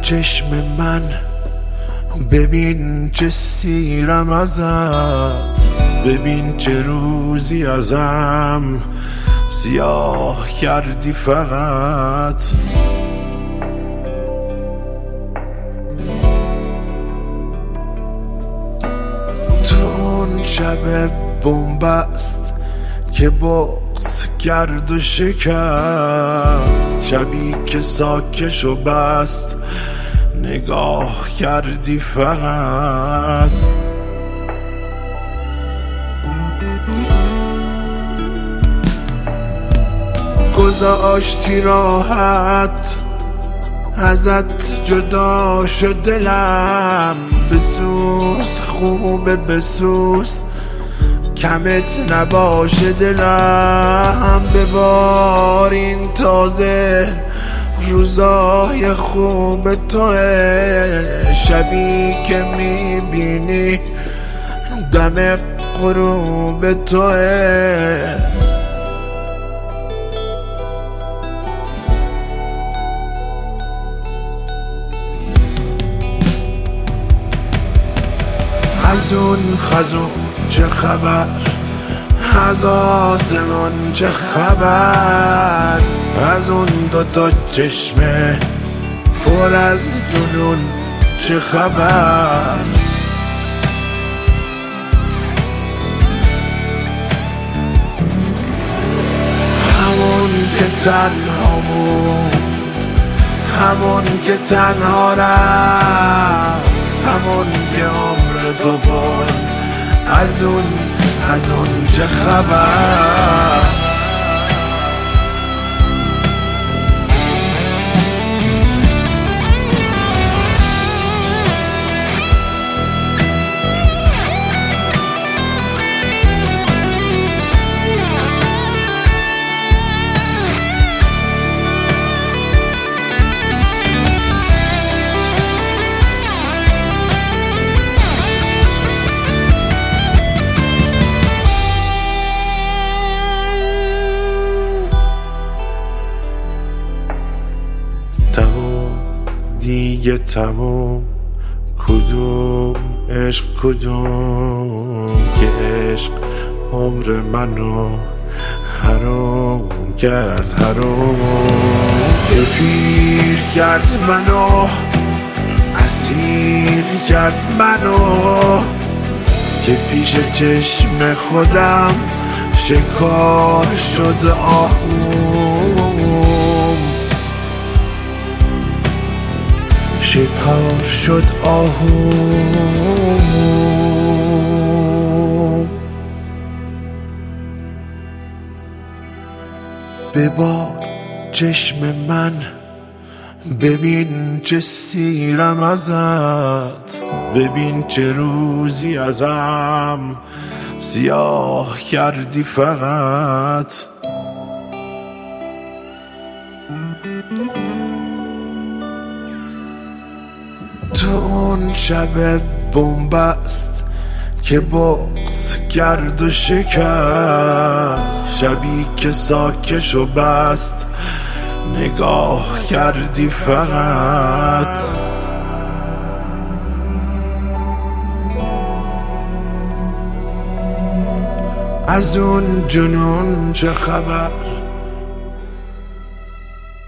چشم من ببین چه سیرم ازت، ببین چه روزی ازم سیاه کردی فقط. تو اون شب بنبست که بغض کرد و شکست، شبی که ساکش و بست نگاه کردی فقط. گذاشتی راحت ازت جدا شد دلم، بسوز خوبه بسوز کمت نباشه دلم. ببار این تازه روزای خوب توه، شبی که میبینی دم غروب توه. از اون خزون چه خبر، از آسمان چه خبر، از اون دوتا چشمه پر از جنون چه خبر. همون که تنها بود، همون که تنها رفت، همون که عمر تو بود، از اون چه خبر. تموم دیگه تموم، کدوم عشق کدوم که عشق عمر منو حرام کرد، حرام که پیر کرد منو، اسیر کرد منو، که پیش چشم خودم شکار شد آهوم، شکار شد آهوم. ببار چشم من ببین چه سیرم ازت، ببین چه روزی ازم سیاه کردی فقط. تو اون شب بنبست که بغض کرد و شکست، شبی که ساکش و بست نگاه کردی فقط. از اون جنون چه خبر،